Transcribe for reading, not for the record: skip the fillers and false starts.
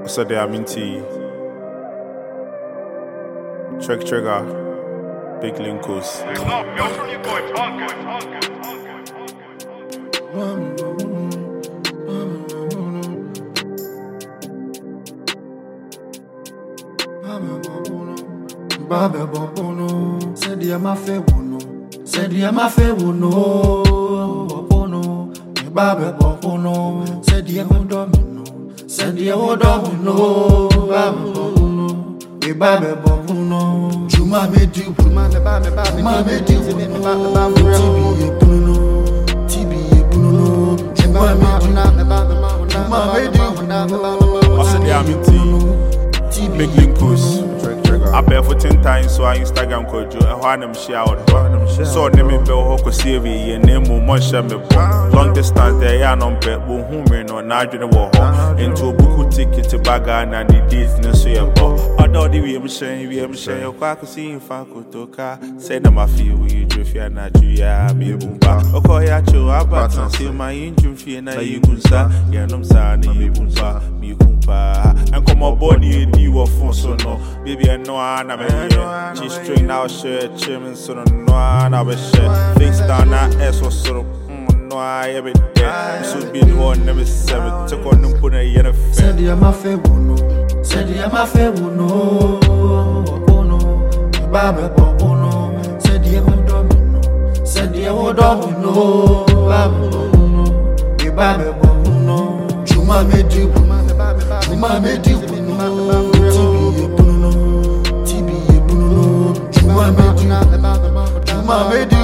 So they are minty. Trigger. Big Linkos. Babe bono, said ya ma fe wono, said ya ma fe wono, bono, babe bono, said ya ho domino, said ya ho domino, babe bono, babe bono, Juma me do, Juma me do, TB Bruno, Juma me do, Also they are minty. Big Linkos. I pay for 10 times so I Instagram code you and one them share so name me bell hoko CV and name mo mon share me long distance there ya no bet wo hu me no na adwene wo ho into buku ticket to baga na the days na so ya bo odo di we am share yo kwa ko see fa ko toka say na ma feel we do fear na ju ya me bumba okoya cho abatan say my injun fear na yigunsa ya nom sa na yibumba mi kumpa and come on body di wo fon so no baby I know I'm a G-string now shirt, chillin' so no I'm a shit. Face down that ass was sort of no I ever dead. So be the one never seven. Took on them put a yellow face. Said ya ma fe wono, said ya ma fe wono, bono, babe bono, said ya ho domino, said ya ho domino, babe bono, Juma me do, Juma me do, TB Bruno, Juma me do.